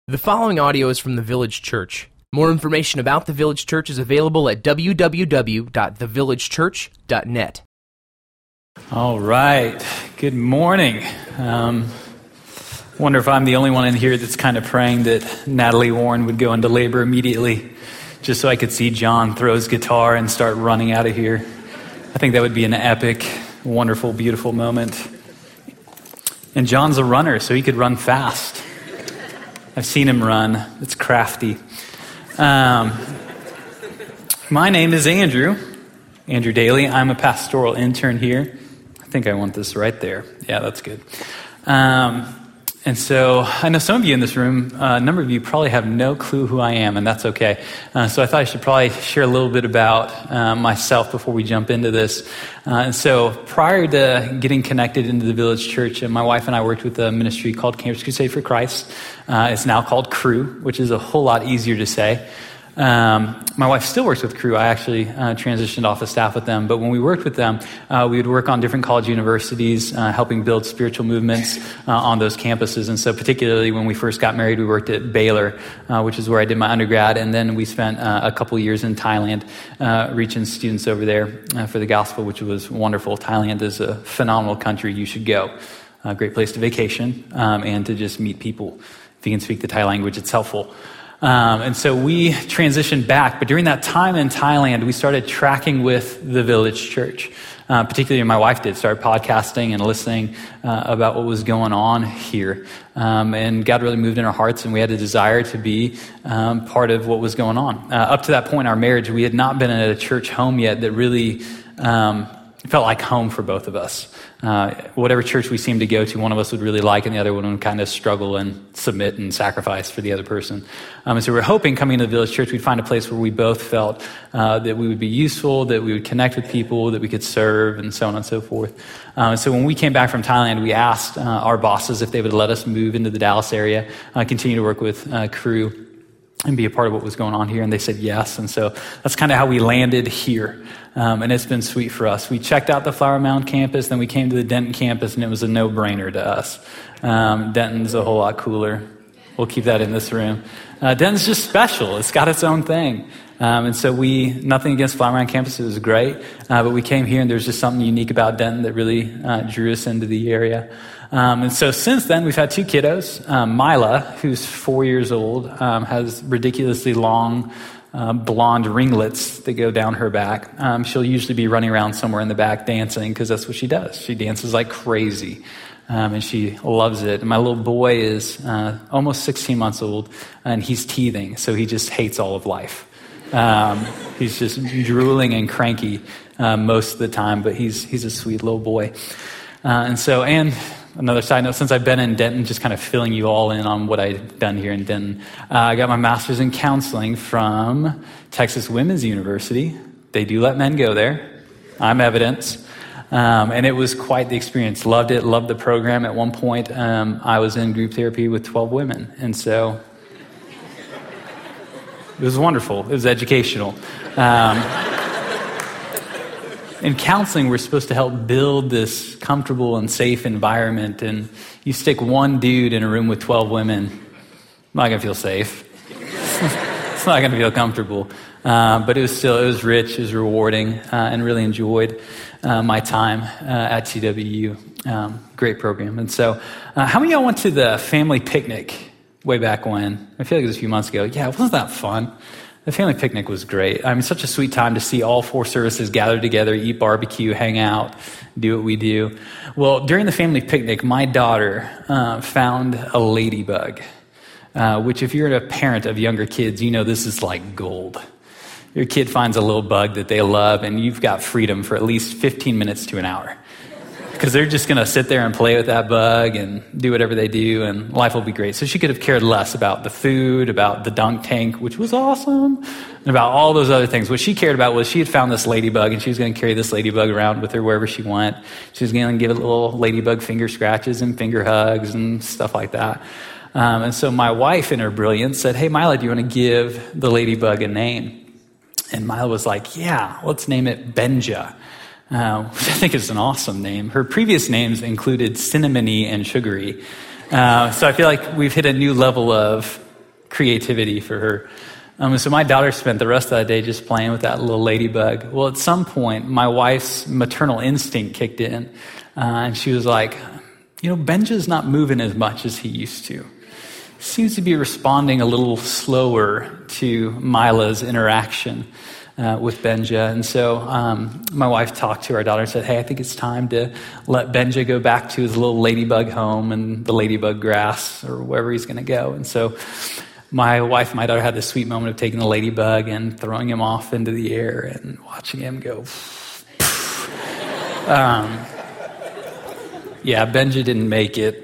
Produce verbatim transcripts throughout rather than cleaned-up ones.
The following audio is from the Village Church. More information about the Village Church is available at w w w dot the village church dot net. All right. Good morning. Um, wonder if I'm the only one in here that's kind of praying that Natalie Warren would go into labor immediately, just so I could see John throw his guitar and start running out of here. I think that would be an epic, wonderful, beautiful moment. And John's a runner, so he could run fast. I've seen him run. It's crafty. Um, my name is Andrew, Andrew Daly. I'm a pastoral intern here. I think I want this right there. Yeah, that's good. Um, and so I know some of you in this room, uh, a number of you probably have no clue who I am, and that's okay. Uh, so I thought I should probably share a little bit about uh, myself before we jump into this. Uh, and so prior to getting connected into the Village Church, uh, my wife and I worked with a ministry called Campus Crusade for Christ. Uh, it's now called Cru, which is a whole lot easier to say. Um, my wife still works with Cru. I actually uh, transitioned off the staff with them. But when we worked with them, uh, we would work on different college universities, uh, helping build spiritual movements uh, on those campuses. And so particularly when we first got married, we worked at Baylor, uh, which is where I did my undergrad. And then we spent uh, a couple years in Thailand, uh, reaching students over there uh, for the gospel, which was wonderful. Thailand is a phenomenal country. You should go. A great place to vacation um, and to just meet people. If you can speak the Thai language, it's helpful. Um, and so we transitioned back, but during that time in Thailand, we started tracking with the Village Church. Uh, particularly my wife did, start podcasting and listening uh, about what was going on here. Um, and God really moved in our hearts, and we had a desire to be um, part of what was going on. Uh, up to that point in our marriage, we had not been at a church home yet that really um, felt like home for both of us. Uh, whatever church we seemed to go to, one of us would really like, and the other one would kind of struggle and submit and sacrifice for the other person. Um, and so we we're hoping coming to the Village Church, we'd find a place where we both felt uh, that we would be useful, that we would connect with people, that we could serve, and so on and so forth. Um, and so when we came back from Thailand, we asked uh, our bosses if they would let us move into the Dallas area, uh, continue to work with uh, Cru, and be a part of what was going on here, and they said yes. And so that's kind of how we landed here. Um, and it's been sweet for us. We checked out the Flower Mound campus, then we came to the Denton campus, and it was a no-brainer to us. Um, Denton's a whole lot cooler. We'll keep that in this room. Uh, Denton's just special. It's got its own thing. Um, and so we, nothing against Flower Mound campus, it was great. Uh, but we came here, and there's just something unique about Denton that really uh, drew us into the area. Um, and so since then, we've had two kiddos. Um, Mila, who's four years old, um, has ridiculously long uh, blonde ringlets that go down her back. Um, she'll usually be running around somewhere in the back dancing because that's what she does. She dances like crazy, um, and she loves it. And my little boy is uh, almost sixteen months old, and he's teething, so he just hates all of life. Um, he's just drooling and cranky uh, most of the time, but he's he's a sweet little boy. Uh, and so, and another side note, since I've been in Denton, just kind of filling you all in on what I've done here in Denton. Uh, I got my master's in counseling from Texas Women's University. They do let men go there. I'm evidence. Um, and it was quite the experience. Loved it, loved the program. At one point, um, I was in group therapy with twelve women. And so it was wonderful. It was educational. Um, In counseling, we're supposed to help build this comfortable and safe environment, and you stick one dude in a room with twelve women, I'm not going to feel safe. It's not going to feel comfortable. Uh, but it was still, it was rich, it was rewarding, uh, and really enjoyed uh, my time uh, at T W U. Um, great program. And so, uh, how many of y'all went to the family picnic way back when? I feel like it was a few months ago. Yeah, wasn't that fun? The family picnic was great. I mean, such a sweet time to see all four services gather together, eat barbecue, hang out, do what we do. Well, during the family picnic, my daughter uh, found a ladybug, uh, which if you're a parent of younger kids, you know this is like gold. Your kid finds a little bug that they love, and you've got freedom for at least fifteen minutes to an hour. Because they're just going to sit there and play with that bug and do whatever they do, and life will be great. So she could have cared less about the food, about the dunk tank, which was awesome, and about all those other things. What she cared about was she had found this ladybug, and she was going to carry this ladybug around with her wherever she went. She was going to give it little ladybug finger scratches and finger hugs and stuff like that. Um, and so my wife, in her brilliance, said, "Hey, Mila, do you want to give the ladybug a name?" And Mila was like, "Yeah, let's name it Benja." Uh, which I think is an awesome name. Her previous names included Cinnamony and Sugary. Uh, so I feel like we've hit a new level of creativity for her. Um, and so my daughter spent the rest of that day just playing with that little ladybug. Well, at some point, my wife's maternal instinct kicked in, uh, and she was like, you know, Benja's not moving as much as he used to. Seems to be responding a little slower to Mila's interaction uh, with Benja. And so um, my wife talked to our daughter and said, hey, I think it's time to let Benja go back to his little ladybug home and the ladybug grass or wherever he's going to go. And so my wife and my daughter had this sweet moment of taking the ladybug and throwing him off into the air and watching him go. um, yeah, Benja didn't make it.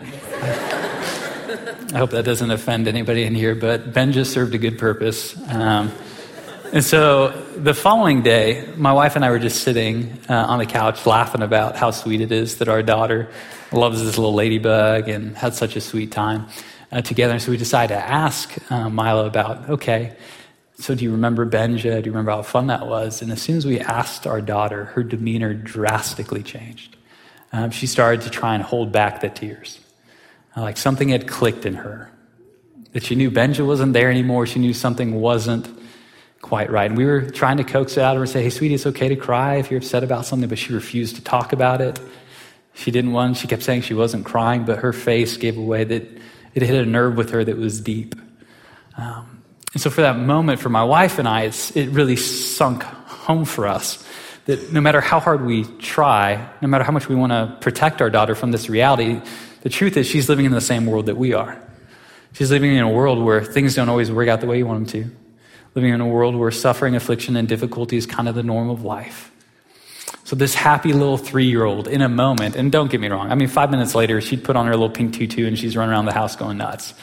I hope that doesn't offend anybody in here, but Benja served a good purpose. Um, and so the following day, my wife and I were just sitting uh, on the couch laughing about how sweet it is that our daughter loves this little ladybug and had such a sweet time uh, together. And so we decided to ask uh, Milo about, okay, so do you remember Benja? Do you remember how fun that was? And as soon as we asked our daughter, her demeanor drastically changed. Um, she started to try and hold back the tears. Like something had clicked in her, that she knew Benja wasn't there anymore. She knew something wasn't quite right. And we were trying to coax it out of her and say, hey, sweetie, it's okay to cry if you're upset about something, but she refused to talk about it. She didn't want, she kept saying she wasn't crying, but her face gave away that it hit a nerve with her that was deep. Um, and so for that moment, for my wife and I, it's, it really sunk home for us that no matter how hard we try, no matter how much we want to protect our daughter from this reality, the truth is she's living in the same world that we are. She's living in a world where things don't always work out the way you want them to. Living in a world where suffering, affliction, and difficulty is kind of the norm of life. So this happy little three-year-old in a moment, and don't get me wrong, I mean, five minutes later, she'd put on her little pink tutu and she's running around the house going nuts.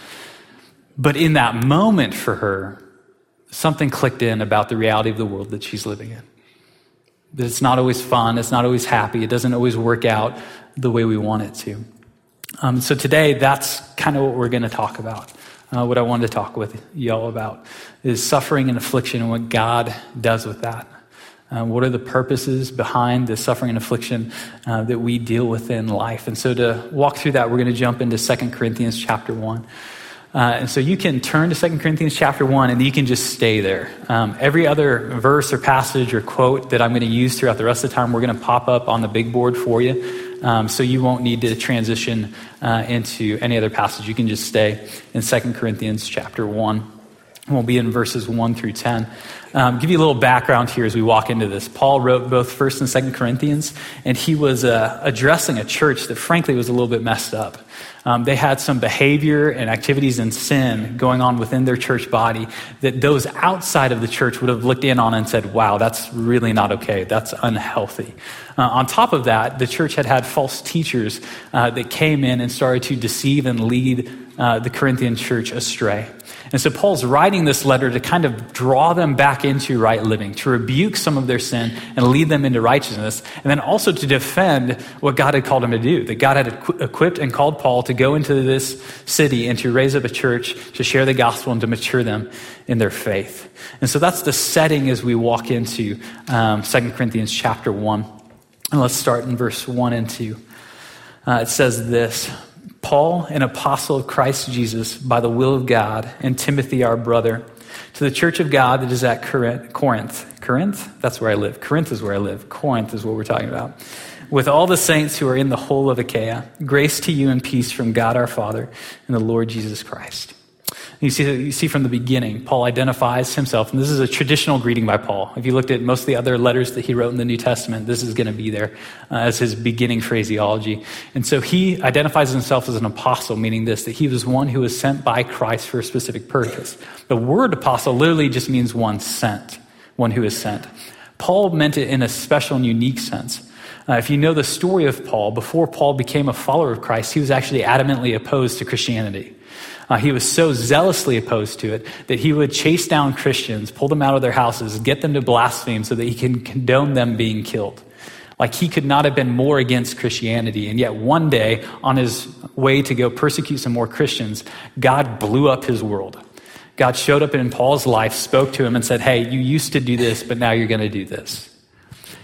But in that moment for her, something clicked in about the reality of the world that she's living in. That it's not always fun, it's not always happy, it doesn't always work out the way we want it to. Um, so today, that's kind of what we're going to talk about. Uh, what I wanted to talk with y'all about is suffering and affliction and what God does with that. Uh, what are the purposes behind the suffering and affliction uh, that we deal with in life? And so to walk through that, we're going to jump into Second Corinthians chapter one. Uh, and so you can turn to Second Corinthians chapter one and you can just stay there. Um, every other verse or passage or quote that I'm going to use throughout the rest of the time, we're going to pop up on the big board for you. Um, so you won't need to transition uh, into any other passage. You can just stay in Second Corinthians chapter one. We'll be in verses one through ten. Um, give you a little background here as we walk into this. Paul wrote both First and Second Corinthians, and he was uh, addressing a church that frankly was a little bit messed up. Um, they had some behavior and activities and sin going on within their church body that those outside of the church would have looked in on and said, wow, that's really not okay. That's unhealthy. Uh, on top of that, the church had had false teachers uh, that came in and started to deceive and lead uh, the Corinthian church astray. And so Paul's writing this letter to kind of draw them back into right living, to rebuke some of their sin and lead them into righteousness, and then also to defend what God had called him to do, that God had equ- equipped and called Paul to go into this city and to raise up a church, to share the gospel and to mature them in their faith. And so that's the setting as we walk into um, Second Corinthians chapter one. And let's start in verse one and two. Uh, it says this, Paul, an apostle of Christ Jesus, by the will of God, and Timothy, our brother, to the church of God that is at Corinth. Corinth? That's where I live. Corinth is where I live. Corinth is what we're talking about. With all the saints who are in the whole of Achaia, grace to you and peace from God our Father and the Lord Jesus Christ. You see, you see from the beginning, Paul identifies himself, and this is a traditional greeting by Paul. If you looked at most of the other letters that he wrote in the New Testament, this is going to be there uh, as his beginning phraseology. And so he identifies himself as an apostle, meaning this, that he was one who was sent by Christ for a specific purpose. The word apostle literally just means one sent, one who is sent. Paul meant it in a special and unique sense. Uh, if you know the story of Paul, before Paul became a follower of Christ, he was actually adamantly opposed to Christianity. Uh, he was so zealously opposed to it that he would chase down Christians, pull them out of their houses, get them to blaspheme so that he can condone them being killed. Like he could not have been more against Christianity. And yet one day, on his way to go persecute some more Christians, God blew up his world. God showed up in Paul's life, spoke to him and said, hey, you used to do this, but now you're going to do this.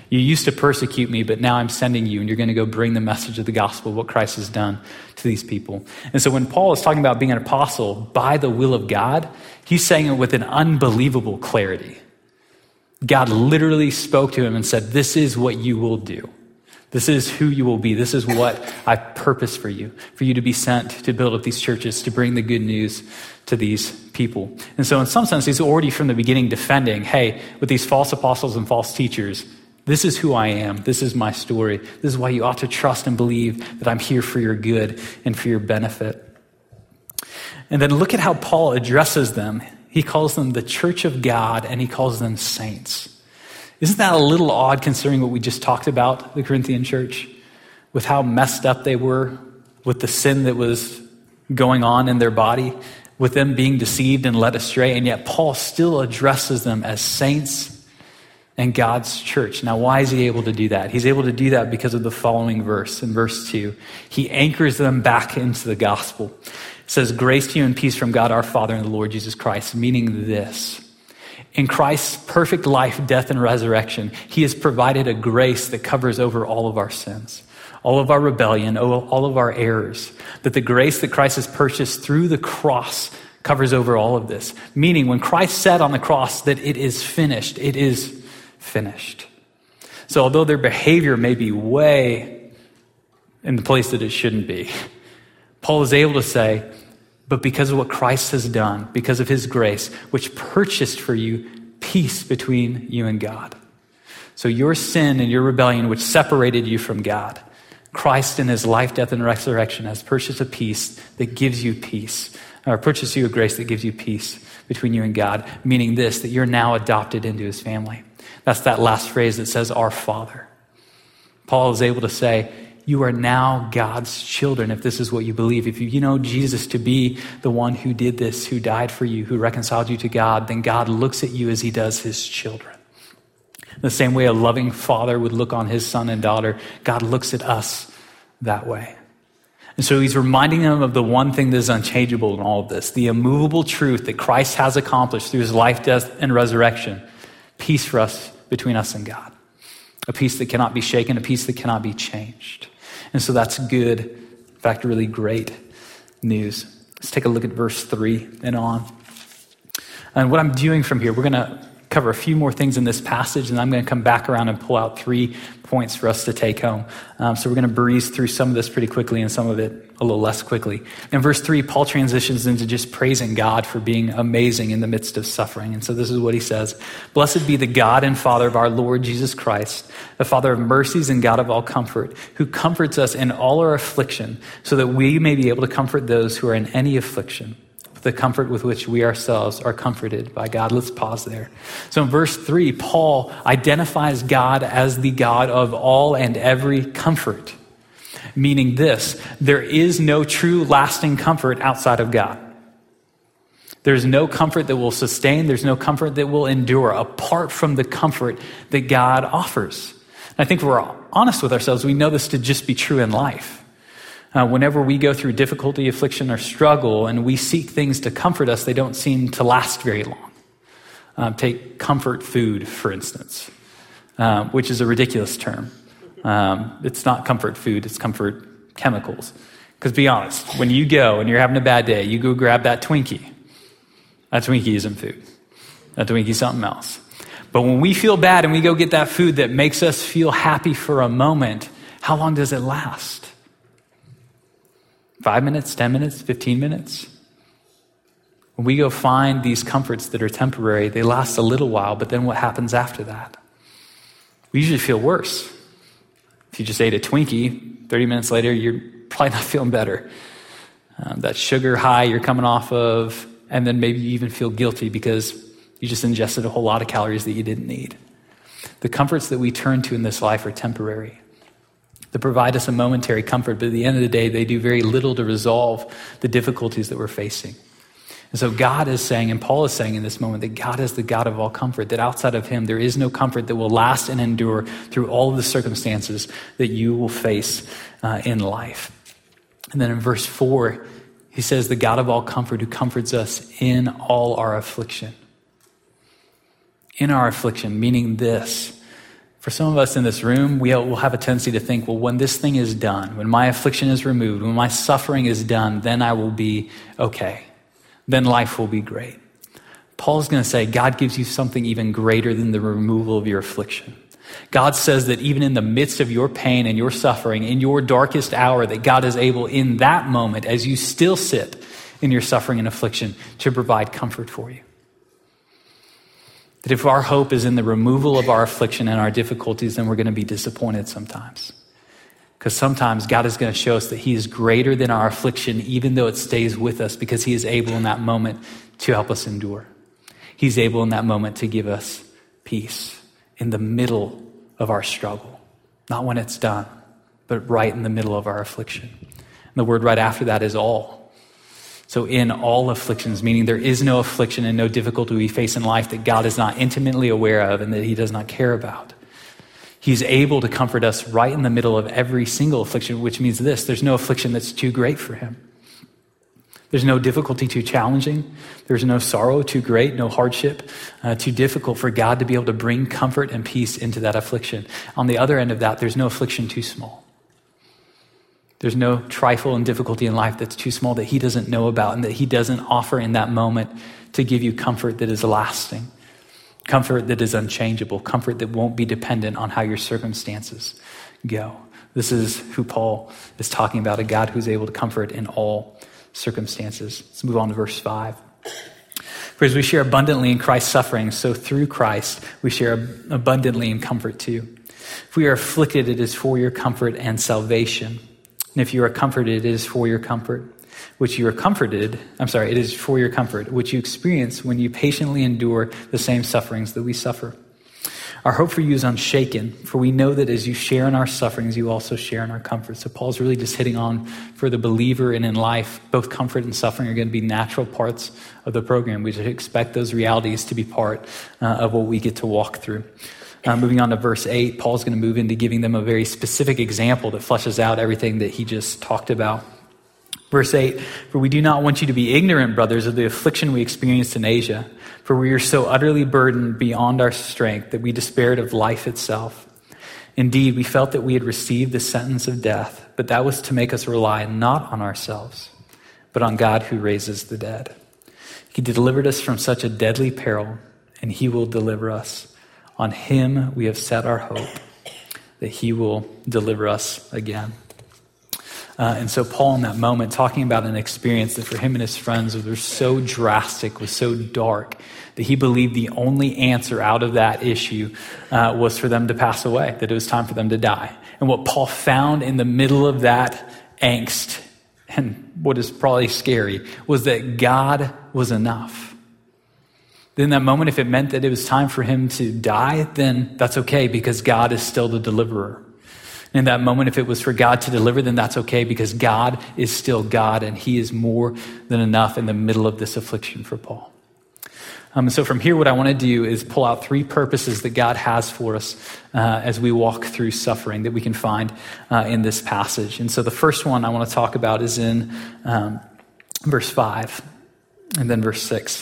You used to persecute me, but now I'm sending you, and you're going to go bring the message of the gospel, what Christ has done to these people. And so when Paul is talking about being an apostle by the will of God, he's saying it with an unbelievable clarity. God literally spoke to him and said, this is what you will do. This is who you will be. This is what I purpose for you, for you to be sent to build up these churches, to bring the good news to these people. And so in some sense, he's already from the beginning defending, hey, with these false apostles and false teachers, this is who I am. This is my story. This is why you ought to trust and believe that I'm here for your good and for your benefit. And then look at how Paul addresses them. He calls them the church of God, and he calls them saints. Isn't that a little odd considering what we just talked about, the Corinthian church, with how messed up they were, with the sin that was going on in their body, with them being deceived and led astray, and yet Paul still addresses them as saints and God's church. Now, why is he able to do that? He's able to do that because of the following verse, in verse two. He anchors them back into the gospel. It says, grace to you and peace from God our Father and the Lord Jesus Christ, meaning this. In Christ's perfect life, death, and resurrection, he has provided a grace that covers over all of our sins, all of our rebellion, all of our errors. That the grace that Christ has purchased through the cross covers over all of this. Meaning, when Christ said on the cross that it is finished, it is finished. So although their behavior may be way in the place that it shouldn't be, Paul is able to say, but because of what Christ has done, because of his grace, which purchased for you peace between you and God. So your sin and your rebellion, which separated you from God, Christ in his life, death, and resurrection has purchased a peace that gives you peace, or purchased you a grace that gives you peace between you and God, meaning this, that you're now adopted into his family. That's that last phrase that says, our Father. Paul is able to say, you are now God's children if this is what you believe. If you know Jesus to be the one who did this, who died for you, who reconciled you to God, then God looks at you as he does his children. The same way a loving father would look on his son and daughter, God looks at us that way. And so he's reminding them of the one thing that is unchangeable in all of this, the immovable truth that Christ has accomplished through his life, death, and resurrection. Peace for us, between us and God. A peace that cannot be shaken, a peace that cannot be changed. And so that's good, in fact, really great news. Let's take a look at verse three and on. And what I'm doing from here, we're going to cover a few more things in this passage, and I'm going to come back around and pull out three points for us to take home. Um, so we're going to breeze through some of this pretty quickly and some of it a little less quickly. In verse three, Paul transitions into just praising God for being amazing in the midst of suffering. And so this is what he says. Blessed be the God and Father of our Lord Jesus Christ, the Father of mercies and God of all comfort, who comforts us in all our affliction, so that we may be able to comfort those who are in any affliction, the comfort with which we ourselves are comforted by God. Let's pause there. So in verse three, Paul identifies God as the God of all and every comfort, meaning this, there is no true lasting comfort outside of God. There's no comfort that will sustain. There's no comfort that will endure apart from the comfort that God offers. And I think if we're honest with ourselves, we know this to just be true in life. Uh, whenever we go through difficulty, affliction, or struggle, and we seek things to comfort us, they don't seem to last very long. Um, take comfort food, for instance, um, which is a ridiculous term. Um, it's not comfort food, it's comfort chemicals. Because be honest, when you go and you're having a bad day, you go grab that Twinkie. That Twinkie isn't food. That Twinkie is something else. But when we feel bad and we go get that food that makes us feel happy for a moment, how long does it last? Five minutes, ten minutes, fifteen minutes? When we go find these comforts that are temporary, they last a little while, but then what happens after that? We usually feel worse. If you just ate a Twinkie, thirty minutes later, you're probably not feeling better. Um, that sugar high you're coming off of, and then maybe you even feel guilty because you just ingested a whole lot of calories that you didn't need. The comforts that we turn to in this life are temporary. They provide us a momentary comfort, but at the end of the day, they do very little to resolve the difficulties that we're facing. And so God is saying, and Paul is saying in this moment, that God is the God of all comfort, that outside of him, there is no comfort that will last and endure through all of the circumstances that you will face uh, in life. And then in verse four, he says, the God of all comfort who comforts us in all our affliction. In our affliction, meaning this. For some of us in this room, we will have a tendency to think, well, when this thing is done, when my affliction is removed, when my suffering is done, then I will be okay. Then life will be great. Paul's going to say God gives you something even greater than the removal of your affliction. God says that even in the midst of your pain and your suffering, in your darkest hour, that God is able in that moment, as you still sit in your suffering and affliction, to provide comfort for you. That if our hope is in the removal of our affliction and our difficulties, then we're going to be disappointed sometimes. Because sometimes God is going to show us that he is greater than our affliction, even though it stays with us, because he is able in that moment to help us endure. He's able in that moment to give us peace in the middle of our struggle. Not when it's done, but right in the middle of our affliction. And the word right after that is all. So in all afflictions, meaning there is no affliction and no difficulty we face in life that God is not intimately aware of and that he does not care about. He's able to comfort us right in the middle of every single affliction, which means this: there's no affliction that's too great for him. There's no difficulty too challenging. There's no sorrow too great, no hardship uh, too difficult for God to be able to bring comfort and peace into that affliction. On the other end of that, there's no affliction too small. There's no trifle and difficulty in life that's too small that he doesn't know about and that he doesn't offer in that moment to give you comfort that is lasting, comfort that is unchangeable, comfort that won't be dependent on how your circumstances go. This is who Paul is talking about, a God who's able to comfort in all circumstances. Let's move on to verse five. For as we share abundantly in Christ's suffering, so through Christ we share abundantly in comfort too. If we are afflicted, it is for your comfort and salvation. And if you are comforted, it is for your comfort, which you are comforted, I'm sorry, it is for your comfort, which you experience when you patiently endure the same sufferings that we suffer. Our hope for you is unshaken, for we know that as you share in our sufferings, you also share in our comfort. So Paul's really just hitting on, for the believer and in life, both comfort and suffering are going to be natural parts of the program. We just expect those realities to be part uh, of what we get to walk through. Uh, moving on to verse eight, Paul's going to move into giving them a very specific example that fleshes out everything that he just talked about. Verse eight, for we do not want you to be ignorant, brothers, of the affliction we experienced in Asia, for we are so utterly burdened beyond our strength that we despaired of life itself. Indeed, we felt that we had received the sentence of death, but that was to make us rely not on ourselves, but on God who raises the dead. He delivered us from such a deadly peril, and he will deliver us. On him we have set our hope, that he will deliver us again. Uh, and so Paul in that moment talking about an experience that for him and his friends was so drastic, was so dark, that he believed the only answer out of that issue uh, was for them to pass away, that it was time for them to die. And what Paul found in the middle of that angst, and what is probably scary, was that God was enough. In that moment, if it meant that it was time for him to die, then that's okay because God is still the deliverer. In that moment, if it was for God to deliver, then that's okay because God is still God and he is more than enough in the middle of this affliction for Paul. Um, so from here, what I want to do is pull out three purposes that God has for us uh, as we walk through suffering that we can find uh, in this passage. And so the first one I want to talk about is in um, verse five and then verse six.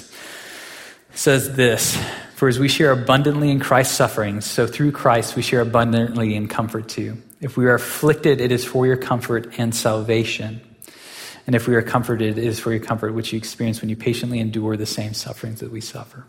It says this, for as we share abundantly in Christ's sufferings, so through Christ we share abundantly in comfort too. If we are afflicted, it is for your comfort and salvation. And if we are comforted, it is for your comfort, which you experience when you patiently endure the same sufferings that we suffer.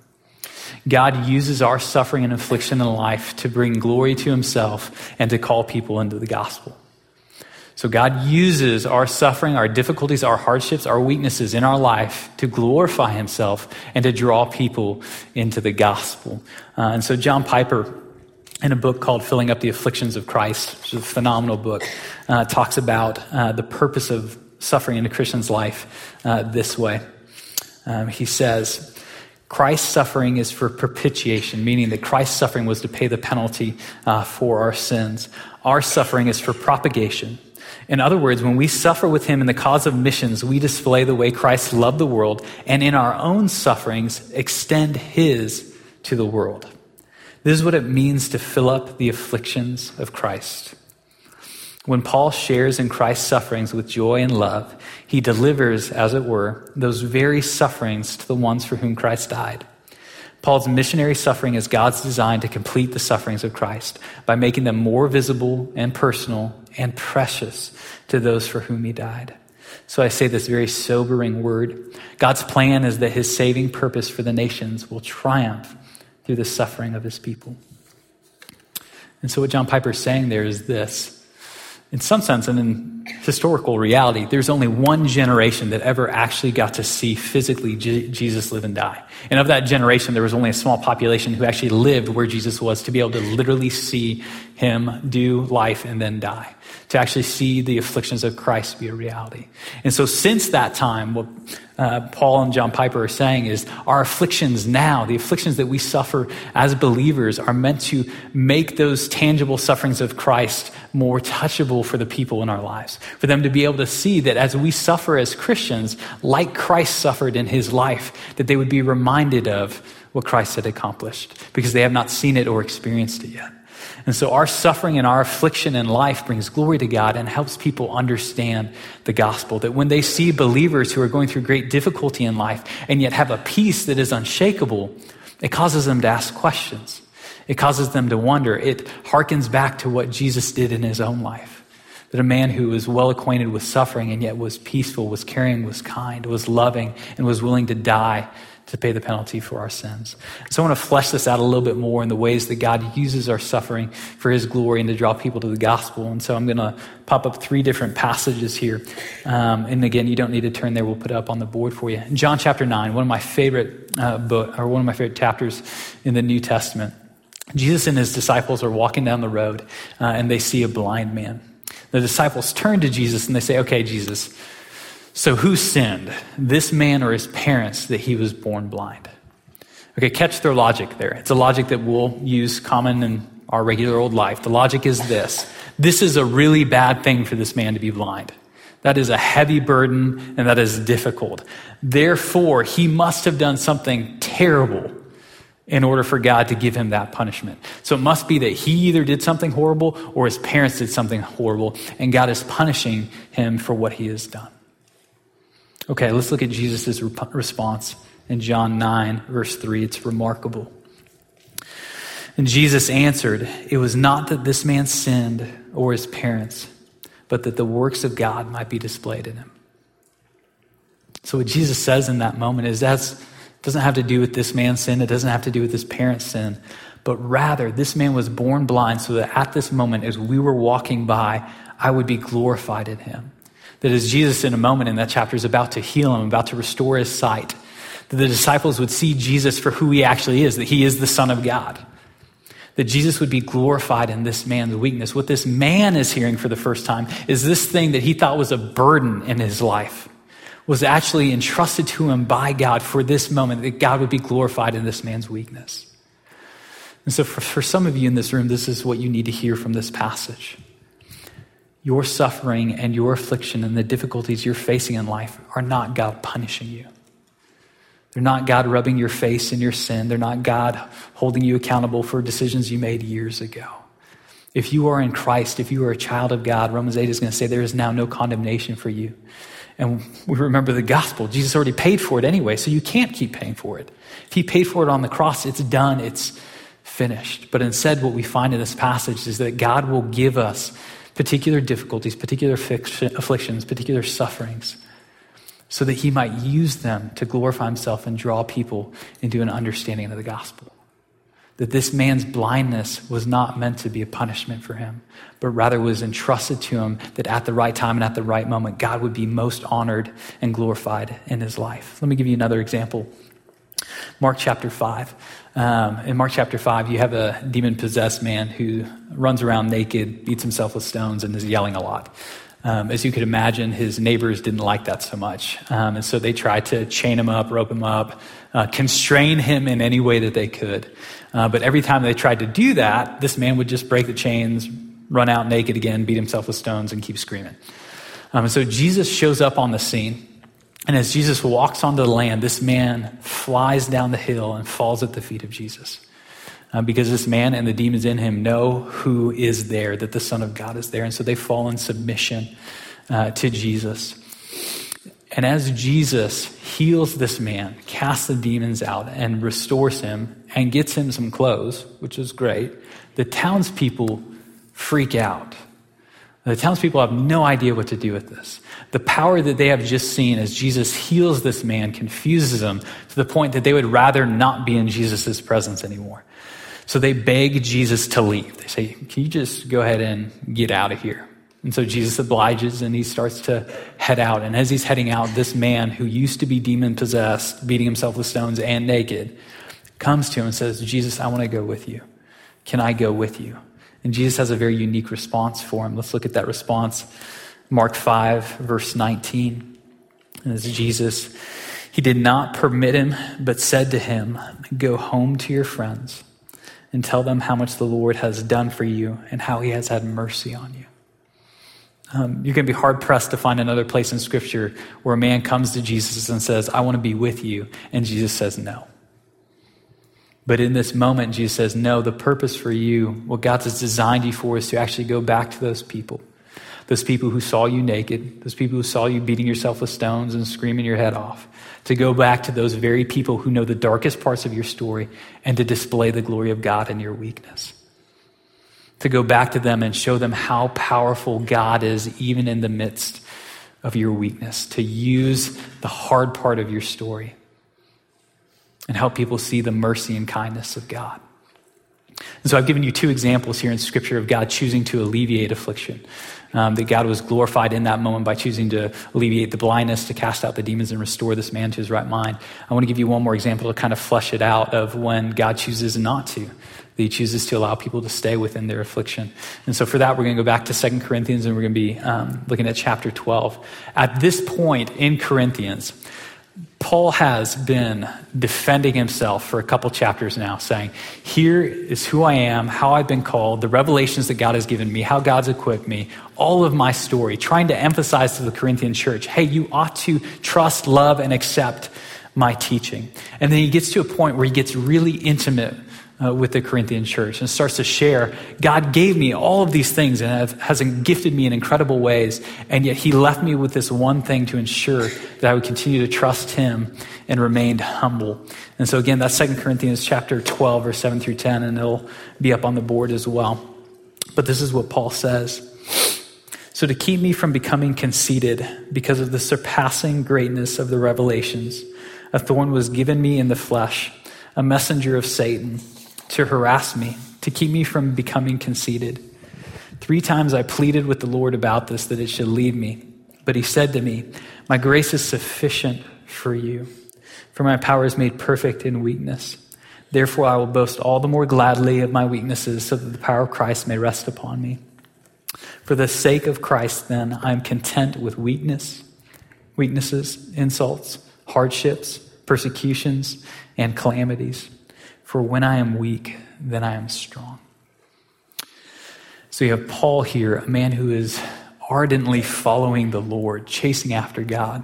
God uses our suffering and affliction in life to bring glory to himself and to call people into the gospel. So God uses our suffering, our difficulties, our hardships, our weaknesses in our life to glorify himself and to draw people into the gospel. Uh, and so John Piper, in a book called Filling Up the Afflictions of Christ, which is a phenomenal book, uh, talks about uh, the purpose of suffering in a Christian's life uh, this way. Um, he says, Christ's suffering is for propitiation, meaning that Christ's suffering was to pay the penalty uh, for our sins. Our suffering is for propagation. In other words, when we suffer with him in the cause of missions, we display the way Christ loved the world and in our own sufferings extend his to the world. This is what it means to fill up the afflictions of Christ. When Paul shares in Christ's sufferings with joy and love, he delivers, as it were, those very sufferings to the ones for whom Christ died. Paul's missionary suffering is God's design to complete the sufferings of Christ by making them more visible and personal and precious to those for whom he died. So I say this very sobering word. God's plan is that his saving purpose for the nations will triumph through the suffering of his people. And so what John Piper is saying there is this. In some sense, and in historical reality, there's only one generation that ever actually got to see physically J- Jesus live and die. And of that generation, there was only a small population who actually lived where Jesus was to be able to literally see him do life and then die, to actually see the afflictions of Christ be a reality. And so since that time, what uh, Paul and John Piper are saying is our afflictions now, the afflictions that we suffer as believers, are meant to make those tangible sufferings of Christ more touchable for the people in our lives, for them to be able to see that as we suffer as Christians, like Christ suffered in his life, that they would be reminded of what Christ had accomplished because they have not seen it or experienced it yet. And so our suffering and our affliction in life brings glory to God and helps people understand the gospel. That when they see believers who are going through great difficulty in life and yet have a peace that is unshakable, it causes them to ask questions. It causes them to wonder. It harkens back to what Jesus did in his own life. That a man who was well acquainted with suffering and yet was peaceful, was caring, was kind, was loving, and was willing to die to pay the penalty for our sins. So I want to flesh this out a little bit more in the ways that God uses our suffering for his glory and to draw people to the gospel. And so I'm going to pop up three different passages here. Um, and again, you don't need to turn there. We'll put it up on the board for you. In John chapter nine, one of my favorite uh, book, or one of my favorite chapters in the New Testament, Jesus and his disciples are walking down the road uh, and they see a blind man. The disciples turn to Jesus and they say, okay, Jesus, so who sinned, this man or his parents, that he was born blind? Okay, catch their logic there. It's a logic that we'll use common in our regular old life. The logic is this. This is a really bad thing for this man to be blind. That is a heavy burden and that is difficult. Therefore, he must have done something terrible in order for God to give him that punishment. So it must be that he either did something horrible or his parents did something horrible, and God is punishing him for what he has done. Okay, let's look at Jesus' response in John nine, verse three. It's remarkable. And Jesus answered, "It was not that this man sinned or his parents, but that the works of God might be displayed in him." So what Jesus says in that moment is that doesn't have to do with this man's sin. It doesn't have to do with his parents' sin. But rather, this man was born blind so that at this moment, as we were walking by, I would be glorified in him. That as Jesus in a moment in that chapter is about to heal him, about to restore his sight, that the disciples would see Jesus for who he actually is, that he is the Son of God. That Jesus would be glorified in this man's weakness. What this man is hearing for the first time is this thing that he thought was a burden in his life was actually entrusted to him by God for this moment, that God would be glorified in this man's weakness. And so for, for some of you in this room, this is what you need to hear from this passage. Your suffering and your affliction and the difficulties you're facing in life are not God punishing you. They're not God rubbing your face in your sin. They're not God holding you accountable for decisions you made years ago. If you are in Christ, if you are a child of God, Romans eight is going to say there is now no condemnation for you. And we remember the gospel. Jesus already paid for it anyway, so you can't keep paying for it. If he paid for it on the cross, it's done, it's finished. But instead, what we find in this passage is that God will give us particular difficulties, particular afflictions, particular sufferings, so that he might use them to glorify himself and draw people into an understanding of the gospel. That this man's blindness was not meant to be a punishment for him, but rather was entrusted to him that at the right time and at the right moment, God would be most honored and glorified in his life. Let me give you another example. Mark chapter five. Um, in Mark chapter five, you have a demon-possessed man who runs around naked, beats himself with stones, and is yelling a lot. Um, as you could imagine, his neighbors didn't like that so much. Um, and so they tried to chain him up, rope him up, uh, constrain him in any way that they could. Uh, but every time they tried to do that, this man would just break the chains, run out naked again, beat himself with stones, and keep screaming. Um, and so Jesus shows up on the scene. And as Jesus walks onto the land, this man flies down the hill and falls at the feet of Jesus. Uh, because this man and the demons in him know who is there, that the Son of God is there. And so they fall in submission uh, to Jesus. And as Jesus heals this man, casts the demons out, and restores him, and gets him some clothes, which is great, the townspeople freak out. The townspeople have no idea what to do with this. The power that they have just seen as Jesus heals this man confuses them to the point that they would rather not be in Jesus' presence anymore. So they beg Jesus to leave. They say, can you just go ahead and get out of here? And so Jesus obliges and he starts to head out. And as he's heading out, this man who used to be demon-possessed, beating himself with stones and naked, comes to him and says, Jesus, I want to go with you. Can I go with you? And Jesus has a very unique response for him. Let's look at that response. Mark five, verse nineteen. And as Jesus, he did not permit him, but said to him, go home to your friends and tell them how much the Lord has done for you and how he has had mercy on you. Um, you're going to be hard-pressed to find another place in Scripture where a man comes to Jesus and says, I want to be with you. And Jesus says no. But in this moment, Jesus says, no, the purpose for you, what God has designed you for is to actually go back to those people. Those people who saw you naked, those people who saw you beating yourself with stones and screaming your head off. To go back to those very people who know the darkest parts of your story and to display the glory of God in your weakness. To go back to them and show them how powerful God is even in the midst of your weakness. To use the hard part of your story and help people see the mercy and kindness of God. And so I've given you two examples here in Scripture of God choosing to alleviate affliction. Um, that God was glorified in that moment by choosing to alleviate the blindness, to cast out the demons and restore this man to his right mind. I want to give you one more example to kind of flesh it out of when God chooses not to. That he chooses to allow people to stay within their affliction. And so for that, we're going to go back to Second Corinthians and we're going to be um, looking at chapter twelve. At this point in Corinthians, Paul has been defending himself for a couple chapters now, saying, here is who I am, how I've been called, the revelations that God has given me, how God's equipped me, all of my story, trying to emphasize to the Corinthian church, hey, you ought to trust, love, and accept my teaching. And then he gets to a point where he gets really intimate Uh, with the Corinthian church and starts to share, God gave me all of these things and have, has gifted me in incredible ways, and yet he left me with this one thing to ensure that I would continue to trust him and remained humble. And so again, that's Second Corinthians chapter twelve, verse seven through ten, and it'll be up on the board as well. But this is what Paul says. So to keep me from becoming conceited because of the surpassing greatness of the revelations, a thorn was given me in the flesh, a messenger of Satan, to harass me, to keep me from becoming conceited. Three times I pleaded with the Lord about this, that it should leave me. But he said to me, my grace is sufficient for you, for my power is made perfect in weakness. Therefore I will boast all the more gladly of my weaknesses, so that the power of Christ may rest upon me. For the sake of Christ, then, I am content with weakness, weaknesses, insults, hardships, persecutions, and calamities. For when I am weak, then I am strong. So you have Paul here, a man who is ardently following the Lord, chasing after God,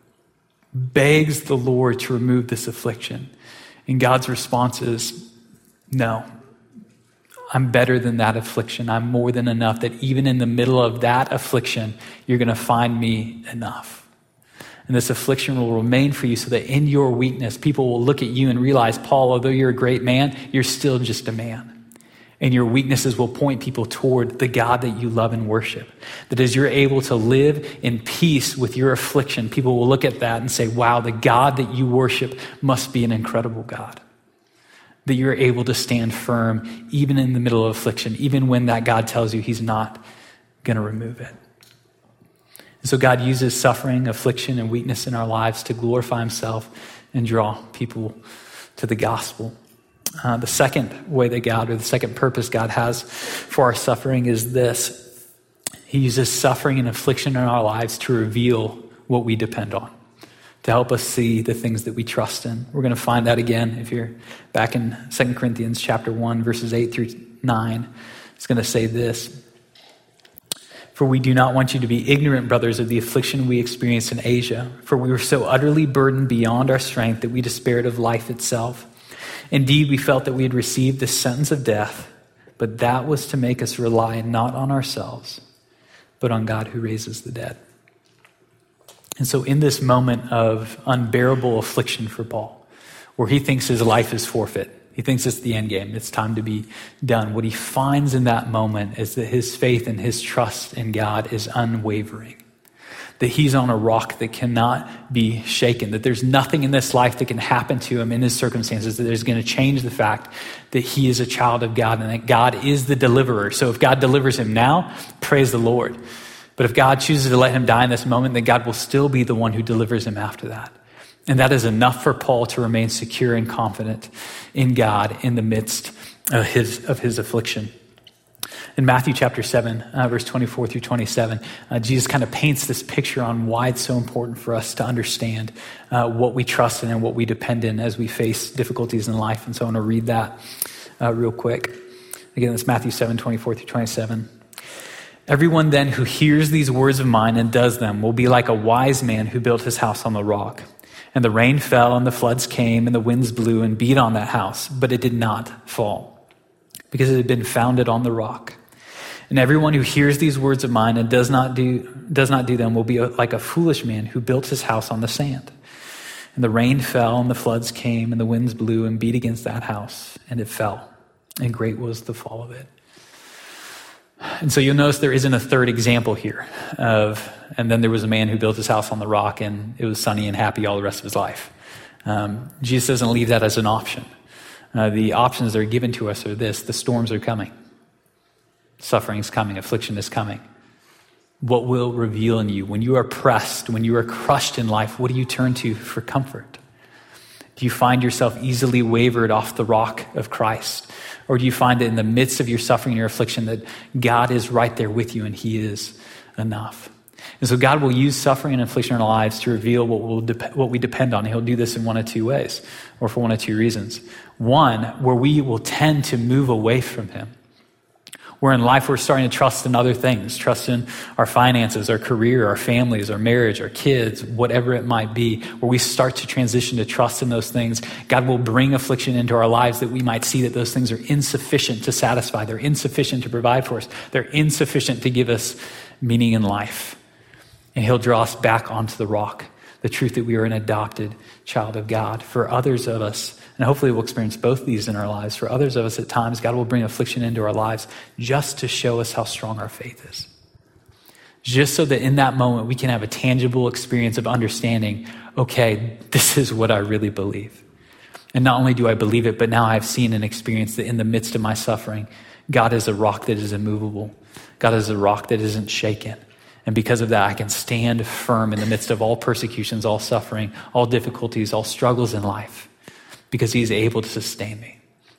begs the Lord to remove this affliction. And God's response is, no, I'm better than that affliction. I'm more than enough that even in the middle of that affliction, you're going to find me enough. And this affliction will remain for you so that in your weakness, people will look at you and realize, Paul, although you're a great man, you're still just a man. And your weaknesses will point people toward the God that you love and worship. That as you're able to live in peace with your affliction, people will look at that and say, wow, the God that you worship must be an incredible God. That you're able to stand firm even in the middle of affliction, even when that God tells you he's not going to remove it. So God uses suffering, affliction, and weakness in our lives to glorify himself and draw people to the gospel. Uh, the second way that God, or the second purpose God has for our suffering is this. He uses suffering and affliction in our lives to reveal what we depend on, to help us see the things that we trust in. We're going to find that again if you're back in Second Corinthians chapter one, verses eight through nine. It's going to say this. For we do not want you to be ignorant, brothers, of the affliction we experienced in Asia. For we were so utterly burdened beyond our strength that we despaired of life itself. Indeed, we felt that we had received the sentence of death, but that was to make us rely not on ourselves, but on God who raises the dead. And so in this moment of unbearable affliction for Paul, where he thinks his life is forfeit, he thinks it's the end game, it's time to be done, what he finds in that moment is that his faith and his trust in God is unwavering. That he's on a rock that cannot be shaken, that there's nothing in this life that can happen to him in his circumstances that is going to change the fact that he is a child of God and that God is the deliverer. So if God delivers him now, praise the Lord. But if God chooses to let him die in this moment, then God will still be the one who delivers him after that. And that is enough for Paul to remain secure and confident in God in the midst of his, of his affliction. In Matthew chapter seven, uh, verse twenty-four through twenty-seven, uh, Jesus kind of paints this picture on why it's so important for us to understand uh, what we trust in and what we depend in as we face difficulties in life. And so I want to read that uh, real quick. Again, it's Matthew seven, twenty-four through twenty-seven. Everyone then who hears these words of mine and does them will be like a wise man who built his house on the rock. And the rain fell and the floods came and the winds blew and beat on that house, but it did not fall because it had been founded on the rock. And everyone who hears these words of mine and does not do does not do them will be like a foolish man who built his house on the sand. And the rain fell and the floods came and the winds blew and beat against that house, and it fell. And great was the fall of it. And so you'll notice there isn't a third example here of, and then there was a man who built his house on the rock and it was sunny and happy all the rest of his life. Um, Jesus doesn't leave that as an option. Uh, the options that are given to us are this: the storms are coming. Suffering is coming. Affliction is coming. What will reveal in you? When you are pressed, when you are crushed in life, what do you turn to for comfort? Do you find yourself easily wavered off the rock of Christ? Or do you find that in the midst of your suffering and your affliction that God is right there with you and he is enough? And so God will use suffering and affliction in our lives to reveal what, we'll dep- what we depend on. He'll do this in one of two ways, or for one of two reasons. One, where we will tend to move away from him. Where in life we're starting to trust in other things, trust in our finances, our career, our families, our marriage, our kids, whatever it might be, where we start to transition to trust in those things. God will bring affliction into our lives that we might see that those things are insufficient to satisfy. They're insufficient to provide for us. They're insufficient to give us meaning in life. And he'll draw us back onto the rock, the truth that we are an adopted child of God. For others of us, and hopefully we'll experience both these in our lives. For others of us at times, God will bring affliction into our lives just to show us how strong our faith is. Just so that in that moment, we can have a tangible experience of understanding, okay, this is what I really believe. And not only do I believe it, but now I've seen and experienced that in the midst of my suffering, God is a rock that is immovable. God is a rock that isn't shaken. And because of that, I can stand firm in the midst of all persecutions, all suffering, all difficulties, all struggles in life, because he is able to sustain me.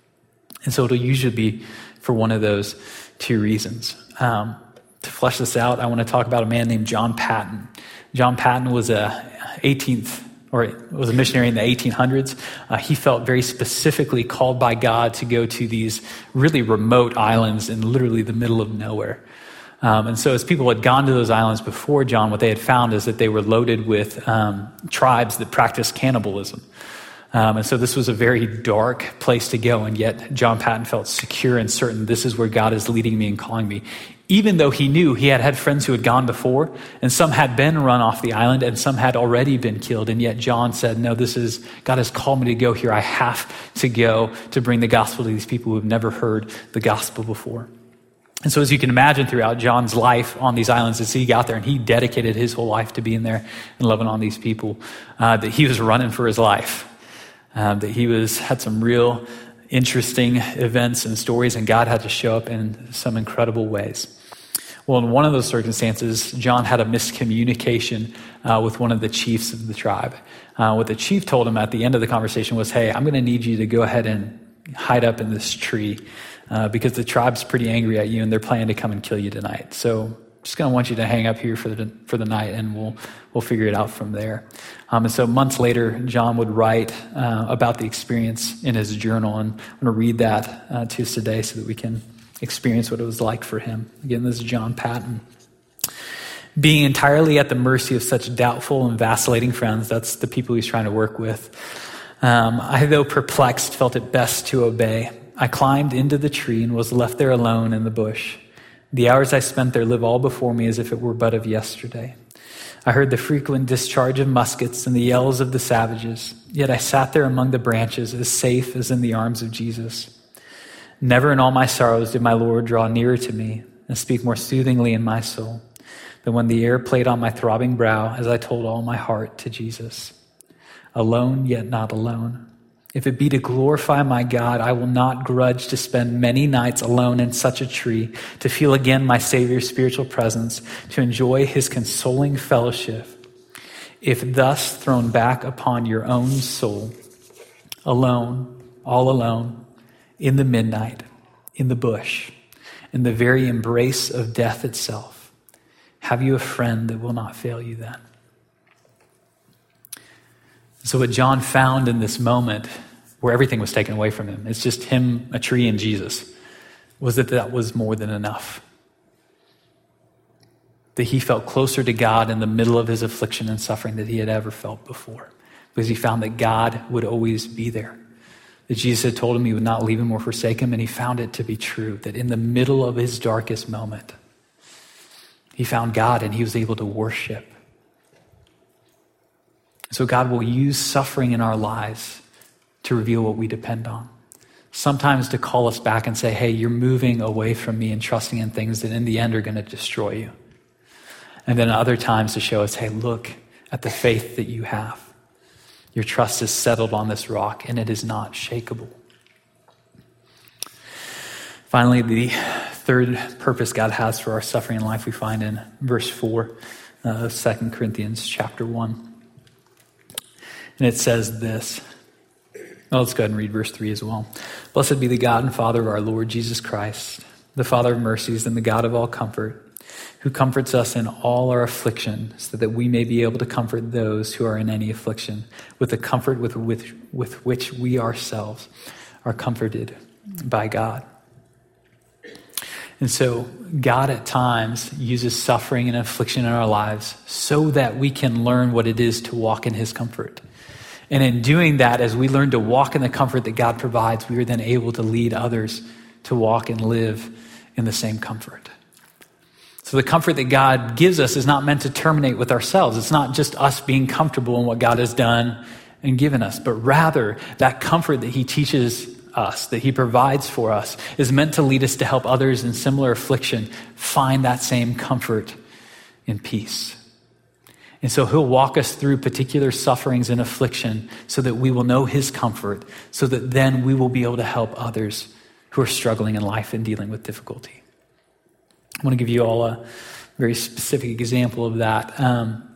And so it'll usually be for one of those two reasons. Um, to flesh this out, I want to talk about a man named John Paton. John Paton was a eighteenth or was a missionary in the eighteen hundreds. Uh, he felt very specifically called by God to go to these really remote islands in literally the middle of nowhere. Um, and so as people had gone to those islands before John, what they had found is that they were loaded with um, tribes that practiced cannibalism. Um, and so this was a very dark place to go, and yet John Paton felt secure and certain this is where God is leading me and calling me. Even though he knew he had had friends who had gone before, and some had been run off the island, and some had already been killed, and yet John said, no, this is, God has called me to go here. I have to go to bring the gospel to these people who have never heard the gospel before. And so as you can imagine throughout John's life on these islands, as he got there and he dedicated his whole life to being there and loving on these people, uh, that he was running for his life, uh, that he was had some real interesting events and stories, and God had to show up in some incredible ways. Well, in one of those circumstances, John had a miscommunication uh, with one of the chiefs of the tribe. Uh, what the chief told him at the end of the conversation was, hey, I'm going to need you to go ahead and hide up in this tree uh, because the tribe's pretty angry at you and they're planning to come and kill you tonight. So I'm just going to want you to hang up here for the for the night, and we'll we'll figure it out from there. Um, and so months later, John would write uh, about the experience in his journal, and I'm going to read that uh, to us today so that we can experience what it was like for him. Again, this is John Paton. Being entirely at the mercy of such doubtful and vacillating friends, that's the people he's trying to work with. Um, I, though perplexed, felt it best to obey. I climbed into the tree and was left there alone in the bush. The hours I spent there live all before me as if it were but of yesterday. I heard the frequent discharge of muskets and the yells of the savages, yet I sat there among the branches as safe as in the arms of Jesus. Never in all my sorrows did my Lord draw nearer to me and speak more soothingly in my soul than when the air played on my throbbing brow as I told all my heart to Jesus. Alone, yet not alone. If it be to glorify my God, I will not grudge to spend many nights alone in such a tree, to feel again my Savior's spiritual presence, to enjoy his consoling fellowship. If thus thrown back upon your own soul, alone, all alone, in the midnight, in the bush, in the very embrace of death itself, have you a friend that will not fail you then? So what John found in this moment where everything was taken away from him, it's just him, a tree, and Jesus, was that that was more than enough. That he felt closer to God in the middle of his affliction and suffering than he had ever felt before, because he found that God would always be there. That Jesus had told him he would not leave him or forsake him, and he found it to be true, that in the middle of his darkest moment, he found God and he was able to worship. So God will use suffering in our lives to reveal what we depend on. Sometimes to call us back and say, hey, you're moving away from me and trusting in things that in the end are going to destroy you. And then other times to show us, hey, look at the faith that you have. Your trust is settled on this rock and it is not shakable. Finally, the third purpose God has for our suffering in life we find in verse four of Second Corinthians chapter one. And it says this. Well, let's go ahead and read verse three as well. Blessed be the God and Father of our Lord Jesus Christ, the Father of mercies and the God of all comfort, who comforts us in all our affliction, so that we may be able to comfort those who are in any affliction with the comfort with, with, with which we ourselves are comforted by God. And so God at times uses suffering and affliction in our lives so that we can learn what it is to walk in his comfort. And in doing that, as we learn to walk in the comfort that God provides, we are then able to lead others to walk and live in the same comfort. So the comfort that God gives us is not meant to terminate with ourselves. It's not just us being comfortable in what God has done and given us, but rather that comfort that he teaches us, that he provides for us, is meant to lead us to help others in similar affliction find that same comfort in peace. And so he'll walk us through particular sufferings and affliction so that we will know his comfort, so that then we will be able to help others who are struggling in life and dealing with difficulty. I want to give you all a very specific example of that. Um,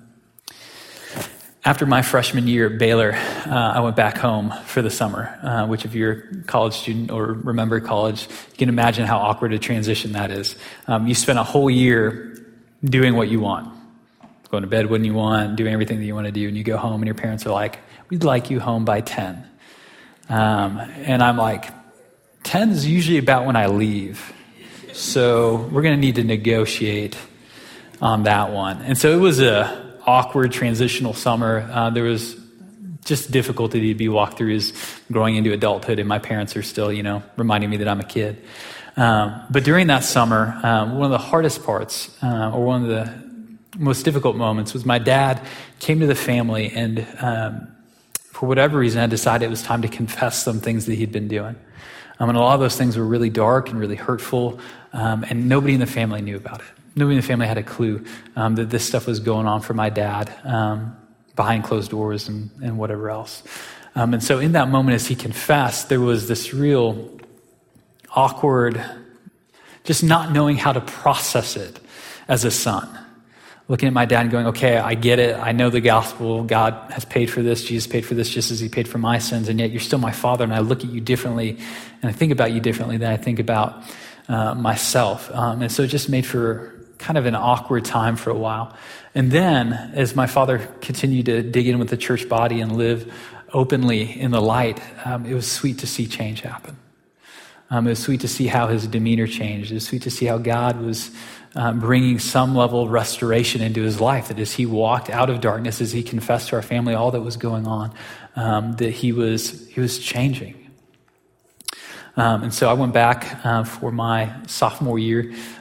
after my freshman year at Baylor, uh, I went back home for the summer, uh, which if you're a college student or remember college, you can imagine how awkward a transition that is. Um, you spend a whole year doing what you want. Going to bed when you want, doing everything that you want to do, and you go home and your parents are like, we'd like you home by ten. Um, and I'm like, ten is usually about when I leave. So we're going to need to negotiate on that one. And so it was a awkward transitional summer. Uh, there was just difficulty to be walked through as growing into adulthood, and my parents are still, you know, reminding me that I'm a kid. Um, but during that summer, um, one of the hardest parts, uh, or one of the most difficult moments, was my dad came to the family and um, for whatever reason I decided it was time to confess some things that he'd been doing. Um, and a lot of those things were really dark and really hurtful, um, and nobody in the family knew about it. Nobody in the family had a clue um, that this stuff was going on for my dad um, behind closed doors and, and whatever else. Um, and so in that moment as he confessed, there was this real awkward, just not knowing how to process it as a son. Looking at my dad and going, okay, I get it. I know the gospel. God has paid for this. Jesus paid for this just as he paid for my sins. And yet you're still my father. And I look at you differently. And I think about you differently than I think about uh, myself. Um, and so it just made for kind of an awkward time for a while. And then as my father continued to dig in with the church body and live openly in the light, um, it was sweet to see change happen. Um, it was sweet to see how his demeanor changed. It was sweet to see how God was Um, bringing some level of restoration into his life, that as he walked out of darkness, as he confessed to our family all that was going on, um, that he was he was changing. Um, and so I went back uh, for my sophomore year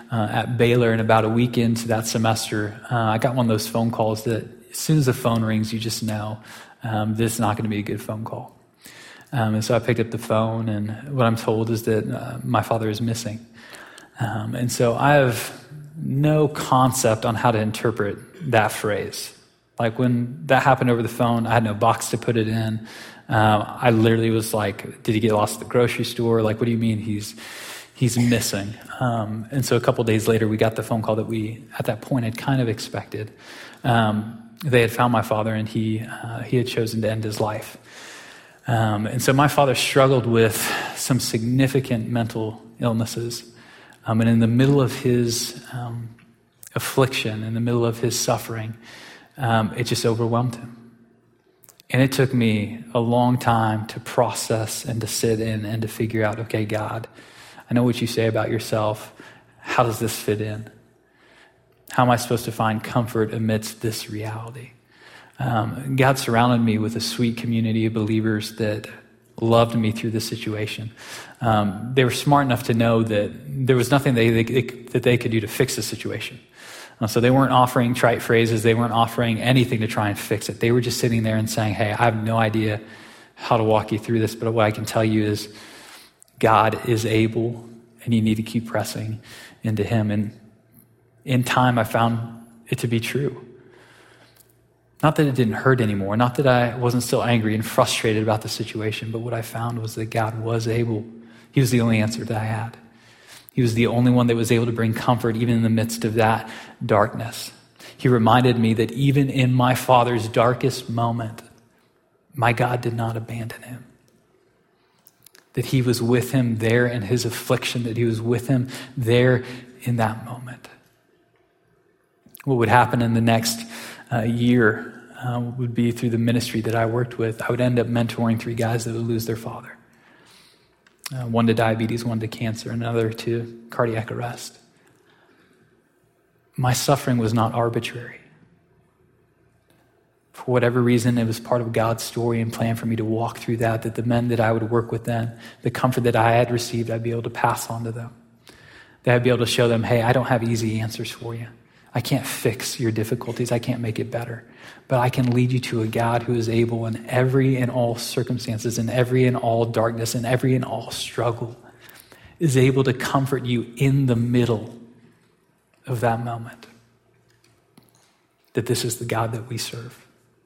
uh, at Baylor, and about a week into that semester, uh, I got one of those phone calls that as soon as the phone rings, you just know um, this is not going to be a good phone call. Um, and so I picked up the phone, and what I'm told is that uh, my father is missing. Um, and so I have no concept on how to interpret that phrase. Like when that happened over the phone, I had no box to put it in. Uh, I literally was like, did he get lost at the grocery store? Like, what do you mean he's he's missing? Um, and so a couple days later, we got the phone call that we, at that point, had kind of expected. Um, they had found my father, and he uh, he had chosen to end his life. Um, and so my father struggled with some significant mental illnesses. Um, and in the middle of his um, affliction, in the middle of his suffering, um, it just overwhelmed him. And it took me a long time to process and to sit in and to figure out, okay, God, I know what you say about yourself. How does this fit in? How am I supposed to find comfort amidst this reality? Um, God surrounded me with a sweet community of believers that loved me through this situation. Um, they were smart enough to know that there was nothing they, they, they, that they could do to fix the situation. Uh, so they weren't offering trite phrases. They weren't offering anything to try and fix it. They were just sitting there and saying, hey, I have no idea how to walk you through this, but what I can tell you is God is able, and you need to keep pressing into him. And in time, I found it to be true. Not that it didn't hurt anymore, not that I wasn't still angry and frustrated about the situation, but what I found was that God was able. He was the only answer that I had. He was the only one that was able to bring comfort even in the midst of that darkness. He reminded me that even in my father's darkest moment, my God did not abandon him. That he was with him there in his affliction, that he was with him there in that moment. What would happen in the next uh, year uh, would be through the ministry that I worked with. I would end up mentoring three guys that would lose their father. Uh, one to diabetes, one to cancer, another to cardiac arrest. My suffering was not arbitrary. For whatever reason, it was part of God's story and plan for me to walk through that, that the men that I would work with then, the comfort that I had received, I'd be able to pass on to them. That I'd be able to show them, hey, I don't have easy answers for you. I can't fix your difficulties. I can't make it better. But I can lead you to a God who is able in every and all circumstances, in every and all darkness, in every and all struggle, is able to comfort you in the middle of that moment. That this is the God that we serve.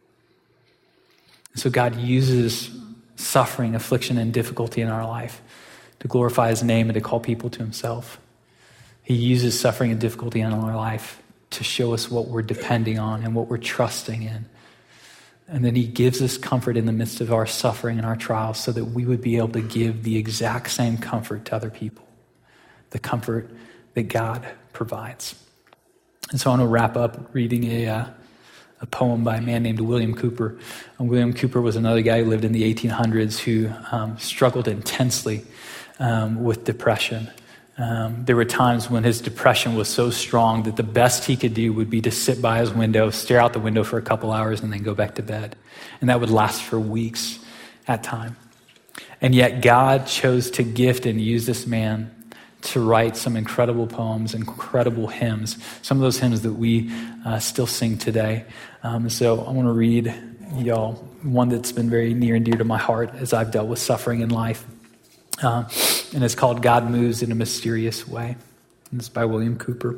And so God uses suffering, affliction, and difficulty in our life to glorify his name and to call people to himself. He uses suffering and difficulty in our life to show us what we're depending on and what we're trusting in. And then he gives us comfort in the midst of our suffering and our trials so that we would be able to give the exact same comfort to other people, the comfort that God provides. And so I want to wrap up reading a, uh, a poem by a man named William Cooper. And William Cooper was another guy who lived in the eighteen hundreds who um, struggled intensely um, with depression. Um, there were times when his depression was so strong that the best he could do would be to sit by his window, stare out the window for a couple hours, and then go back to bed. And that would last for weeks at time. And yet God chose to gift and use this man to write some incredible poems, incredible hymns, some of those hymns that we uh, still sing today. Um, so I want to read y'all one that's been very near and dear to my heart as I've dealt with suffering in life. Uh, and it's called God Moves in a Mysterious Way. And it's by William Cooper.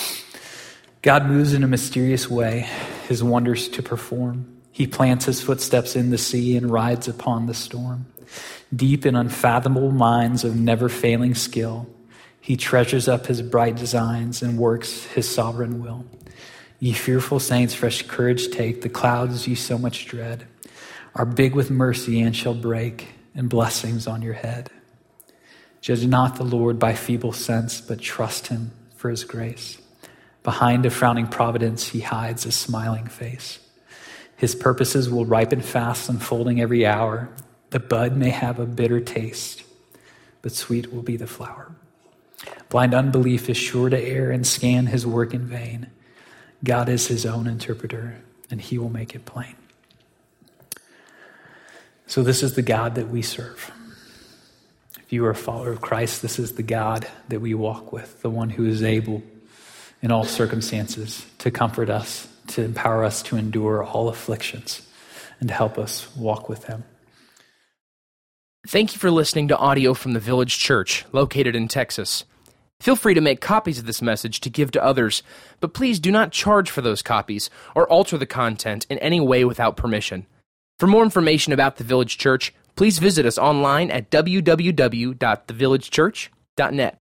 God moves in a mysterious way, his wonders to perform. He plants his footsteps in the sea and rides upon the storm. Deep in unfathomable minds of never-failing skill, he treasures up his bright designs and works his sovereign will. Ye fearful saints, fresh courage take. The clouds ye so much dread are big with mercy and shall break, and blessings on your head. Judge not the Lord by feeble sense, but trust him for his grace. Behind a frowning providence, he hides a smiling face. His purposes will ripen fast, unfolding every hour. The bud may have a bitter taste, but sweet will be the flower. Blind unbelief is sure to err and scan his work in vain. God is his own interpreter, and he will make it plain. So this is the God that we serve. If you are a follower of Christ, this is the God that we walk with, the one who is able in all circumstances to comfort us, to empower us to endure all afflictions, and to help us walk with him. Thank you for listening to audio from the Village Church, located in Texas. Feel free to make copies of this message to give to others, but please do not charge for those copies or alter the content in any way without permission. For more information about the Village Church, please visit us online at w w w dot the village church dot net.